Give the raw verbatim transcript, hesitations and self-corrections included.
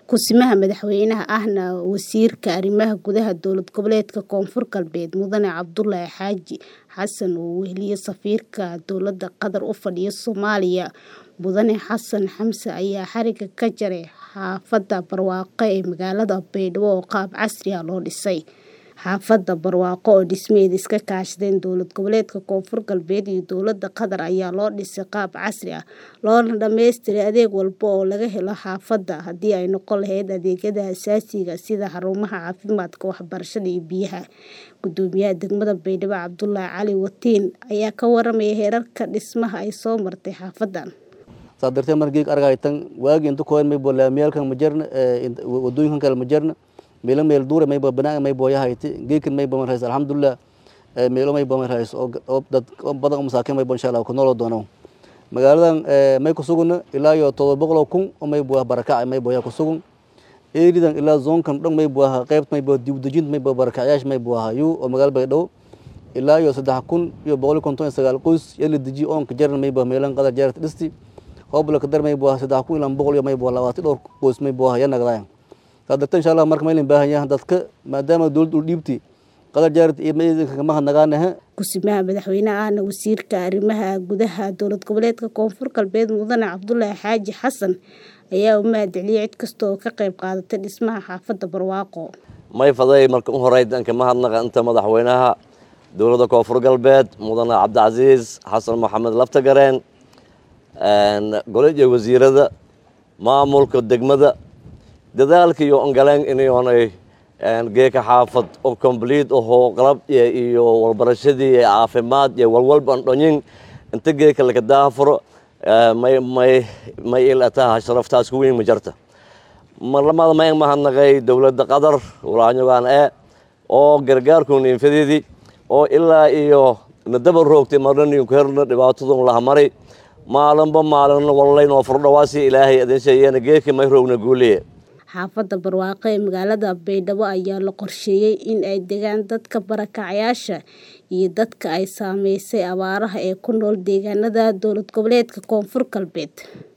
Ku-simaha madaxweynaha ahna wasiirka arrimaha gudaha dowlad goboleedka Koonfur Galbeed Mudane Cabdullaahi Xaaji Xasan oo weheliyay safiirka dowladda Qatar u fadhiya Soomaaliya Mudane Xasan Xamse ayaa xariga ka jaray xaafadda Barwaaqo ee magaalada Baydhabo oo qaab casri ah loo dhisay. Xaafadda Barwaaqo oo dhismaheeda iska kaashadeen dowlad goboleedka Koonfur Galbeed iyo dowladda Qatar ayaa loo dhisay qaab casri ah loona dhammaystiray adeeg walba oo laga helo xaafadda haddii ay noqon lahayd adeegyada aasaasiga ah sida xarumaha caafimaadka, waxbarashada iyo biyaha. Gudoomiyaha degmada Baydhabo Cabdullaahi Cali Watiin ayaa ka warramay heerarka dhismaha ay soo martay xaafaddan. Sadartay markii aragaytan waagi inta kooyn may bolaamiyalkan ma jirna wadooyinkan kale ma jirna meel meel duur may banaan may booyahayti geekan may booman rays alxamdulillah meel may booman rays oo dad badan masaakiin may boon insha Allah ku nool doono magaaladan may ku suguna ilaa iyo todoba boqol kun oo may booya barakac may booya ku sugun eeridan ilaa zoonkan dhan may booya qayb may boo dib dejin may boo barakacyash may booya yu oo magaal Baydhabo ilaa iyo saddex kun iyo boqol konton iyo sagaal qoys yali deji oo ka jaran may boo meelan qadar jaarta dhisti hobla ka dar may booya saddex kun ilaa boqol iyo may boo labaatan dhowr qoys may booya yana gadaayaan sadartan insha Allah marka ma ilin baahan yahay dadka maadaama dawladdu dhiibtay qadar jaarta iyo meedka ma hadnagaanaha. Ku-simaha madaxweynaha ahna wasiirka arrimaha gudaha dowlad goboleedka Koonfur Galbeed Mudane Cabdullaahi Xaaji Xasan ayaa u mahadceliyay cid kasta oo ka qayb qaadatay dhismaha xaafadda Barwaaqo. May faday marka u horeyd anka ma hadnaqa inta madaxweynaha dowladda Koonfur Galbeed Mudane Cabdicasiis Xasan Maxamed Laftagareen aan golaha wasiirada maamulka degmada dadaalka iyo angaleen inay oonay aan geeka xaafad oo complete oo qalab iyo walbarashadii caafimaad iyo walwalba dhonin inta geeka laga daafuro may may may ilaa sharaftaas ku weyn ma jirta marlamada ma ma hadnaqay dowladda Qatar walaanyaan ee oo gargaarku ninfadidi oo ilaa iyo nadaba roogtay marnii ku herna dhibaatadu la maray maalinba maalin wallahi noo furdhawaasi ilaahay adin sheeyana geeka may roogna guuliye. Xaafadda Barwaaqo ee magaalada Baydhabo ayaa la qorsheeyay in ay degaan dadka barakacayaasha iyo dadka ay saameysay abaaraha ee ku nool deegaanada dowlad goboleedka Koonfur Galbeed.